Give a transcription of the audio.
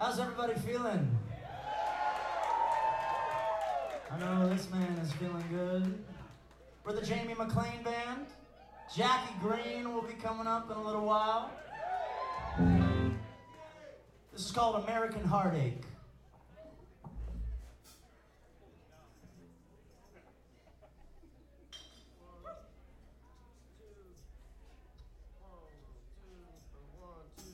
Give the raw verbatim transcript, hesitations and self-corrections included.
How's everybody feeling? I know this man is feeling good. We're the Jamie McLean Band. Jackie Green will be coming up in a little while. This is called American Heartache.